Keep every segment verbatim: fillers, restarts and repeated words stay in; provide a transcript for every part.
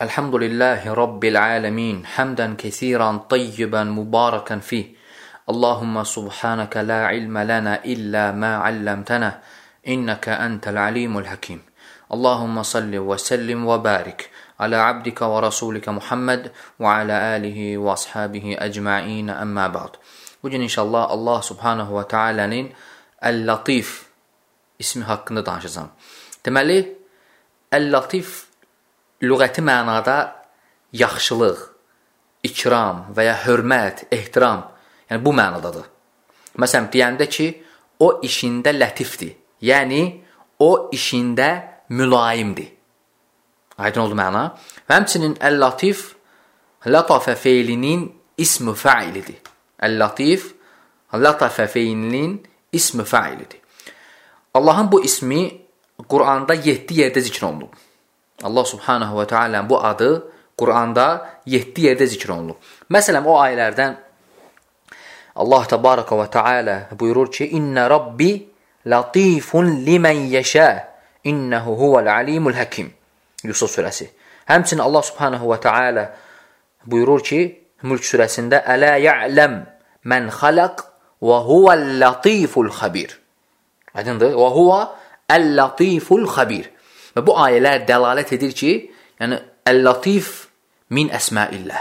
Elhamdülillahi Rabbil alemin. Hamdan kesiran tayyiban mubarakan fih. Allahumma subhanaka la ilme lana illa ma allamtana. İnneke entel alimul hakim. Allahumma salli ve sellim ve barik ala abdika ve rasulika Muhammed ve ala alihi ve ashabihi ecma'in emma ba'd. Bugün inşallah Allah subhanahu ve teala'nın El-Latif ismi haqqında danışacağım. Deməli, El-Latif lüğəti mənada yaxşılıq, ikram və ya hörmət, ehtiram, yəni bu mənadadır. Məsələn, deyəndə ki, o işində lətifdir, yəni o işində mülayimdir. Aydın oldu məna. Və həmçinin El-Latif, latafə feilinin ismi fəilidir. El-Latif, latafə feilinin ismi fəilidir. Allahın bu ismi Quranda yeddi yerdə zikr olunub. Allah subhanahu ve teala bu adı Kur'an'da yeddi yerde zikr olunur. Mesela o ayələrdən Allah tebaraka ve teala buyurur ki: "İnne Rabbi latifun limen yeşâ, innehu huvel alimul hakim." Yusuf suresi. Həmçinin Allah subhanahu ve teala buyurur ki Mülk surəsində: "Ələ ya'lem men xalaq ve huvel latiful xabir." Aydındır? "Ve huve el-latiful xabir." Və bu ayələr dəlalət edir ki, yəni El-Latif min əsmaillah.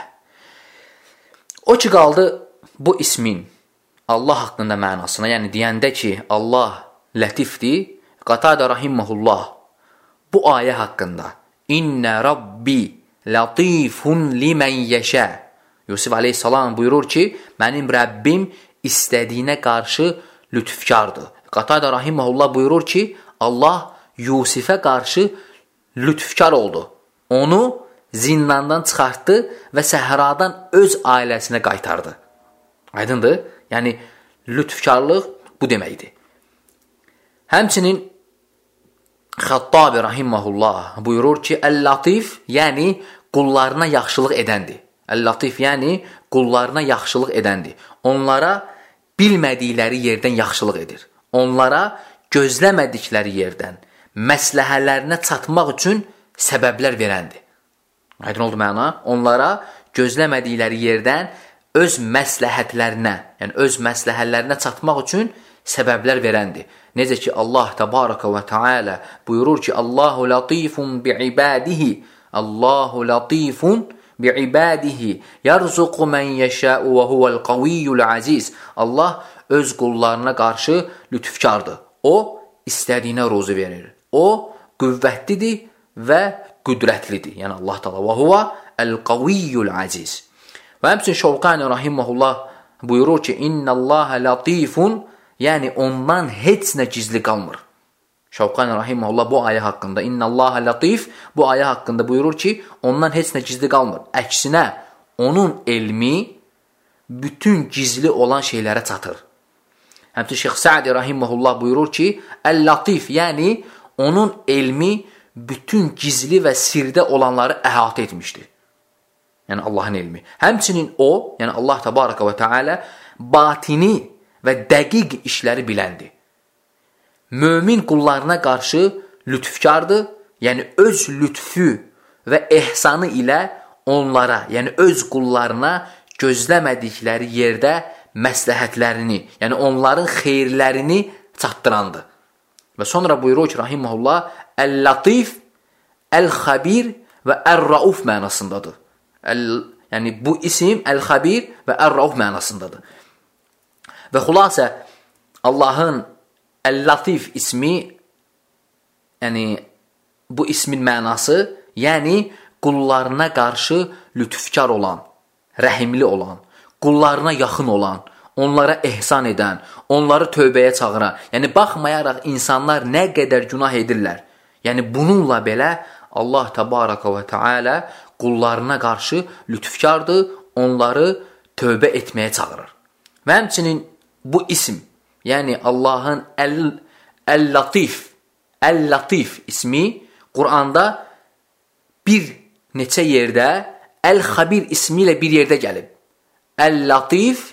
O ki qaldı bu ismin Allah haqqında mənasına, yəni deyəndə ki, Allah lətifdir, Qatada rahiməhullah bu ayə haqqında İnnə Rabbi latifun limən yeşə. Yusuf aleyhissalam buyurur ki, mənim Rəbbim istədiyinə qarşı lütfkardır. Qatada rahiməhullah buyurur ki, Allah Yusifə qarşı lütfkar oldu. Onu zindandan çıxartdı və səhradan öz ailəsinə qaytardı. Aydındır? Yəni, lütfkarlıq bu deməkdir. Həmçinin Xattabi rahiməhullah buyurur ki, El-Latif, yəni qullarına yaxşılıq edəndir. El-Latif, yəni qullarına yaxşılıq edəndir. Onlara bilmədikləri yerdən yaxşılıq edir. Onlara gözləmədikləri yerdən məsləhələrinə çatmaq üçün səbəblər verəndir. Aydın oldu məna? Onlara gözləmədikləri yerdən öz məsləhətlərinə, yəni öz məsləhələrinə çatmaq üçün səbəblər verəndir. Necə ki, Allah təbaraka və teala buyurur ki, Allahu latifun bi'ibadihi, Allahu latifun bi'ibadihi, yarzuqu mən yəşəu və huvəl qaviyyul aziz. Allah öz qullarına qarşı lütfkardır. O, istədiyinə ruzu verir. O, qüvvətlidir və qüdrətlidir. Yəni Allah Taala və huva el-qaviyyul aziz. Və həmçinin Şavqani rahimehullah buyurur ki, İnnallaha latifun, yəni ondan heç nə gizli qalmır. Şavqani rahimehullah bu ayə haqqında İnnallaha latif bu ayə haqqında buyurur ki, ondan heç nə gizli qalmır. Əksinə, onun elmi bütün gizli olan şeylərə çatır. Həmçinin Şeyx Sa'di rahimehullah buyurur ki, El-Latif, yəni onun elmi bütün gizli və sirdə olanları əhatə etmişdir. Yəni Allahın elmi. Həmçinin o, yəni Allah təbaraka və teala batini və dəqiq işləri biləndir. Mömin qullarına qarşı lütfkardır, yəni öz lütfü və ehsanı ilə onlara, yəni öz qullarına gözləmədikləri yerdə məsləhətlərini, yəni onların xeyirlərini çatdırandır. Və sonra buyurur ki, rahiməhullah, El-Latif, El-Xabir və El-Rauf mənasındadır. El, yəni bu isim El-Xabir və El-Rauf mənasındadır. Və xülasə, Allahın El-Latif ismi, yəni bu ismin mənası, yəni qullarına qarşı lütfkar olan, rəhimli olan, qullarına yaxın olan, onlara ehsan edən, onları tövbəyə çağıran. Yəni, baxmayaraq insanlar nə qədər günah edirlər. Yəni, bununla belə Allah təbaraka və teala qullarına qarşı lütfkardır, onları tövbə etməyə çağırır. Və həmçinin bu isim, yəni Allahın El-Latif, El-Latif ismi Quranda bir neçə yerdə El-Xabir ismi ilə bir yerdə gəlib. El-Latif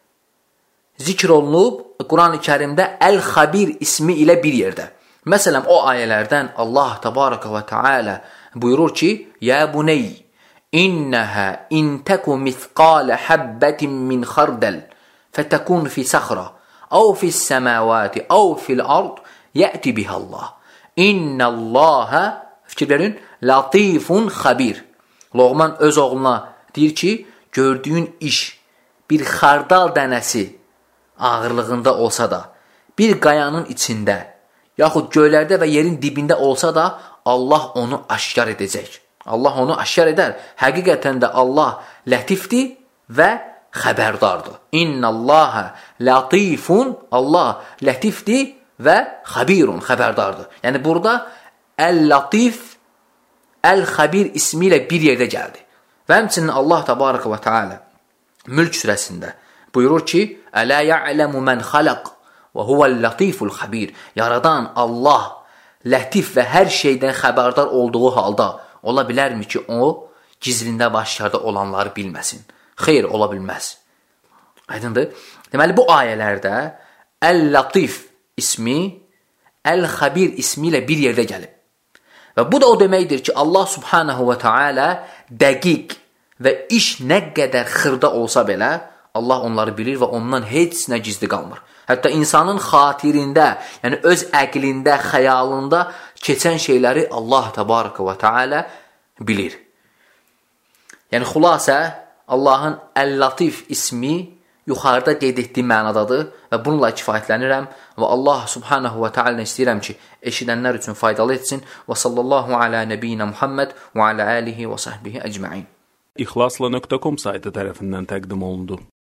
zikr olunub Quran-ı Kərimdə El-Xabir ismi ilə bir yerdə. Məsələn, o ayələrdən Allah təbaraka və teala buyurur ki, Ya buney, İnnəhə in təku mithqalə həbbətin min xardəl fətəkun fi səxra əv fis səməvati əv fil ard yəti bihəllah. İnnəlləhə, fikir verin, latifun xabir. Loğman öz oğluna deyir ki, gördüyün iş bir xardal dənəsi ağırlığında olsa da, bir qayanın içində, yaxud göylərdə və yerin dibində olsa da, Allah onu aşkar edəcək. Allah onu aşkar edər. Həqiqətən də Allah lətifdir və xəbərdardır. İnnəlləhə latifun, Allah lətifdir və xabirun, xəbərdardır. Yəni burada əl-latif, əl-xabir ismi ilə bir yerdə gəldi. Və həmçinin Allah təbarək və teala Mülk surəsində buyurur ki, Ələ ya'ləmu mən xaləq və huvəl-latiful xabir. Yaradan Allah lətif və hər şeydən xəbərdar olduğu halda ola bilərmi ki, o gizlində və aşkarda olanları bilməsin? Xeyr, ola bilməz. Aydındır? Deməli, bu ayələrdə Əl-Latif ismi Əl-Xabir ismi ilə bir yerdə gəlib. Və bu da o deməkdir ki, Allah subhanahu və teala dəqiq və iş nə qədər xırda olsa belə, Allah onları bilir və ondan heç nə gizli qalmır. Hətta insanın xatirində, yəni öz əqlində, xəyalında keçən şeyləri Allah təbarək və teala bilir. Yəni xülasə, Allahın Əl-Latif ismi yuxarıda qeyd etdiyi mənadadır və bununla kifayətlənirəm və Allah subhanahu və teala istəyirəm ki, eşidənlər üçün faydalı etsin və sallallahu alə nəbiyyina Muhammed və alə alihi və sahbihi əcməin. İxlasla nöqtə com saytı tərəfindən təqdim olundu.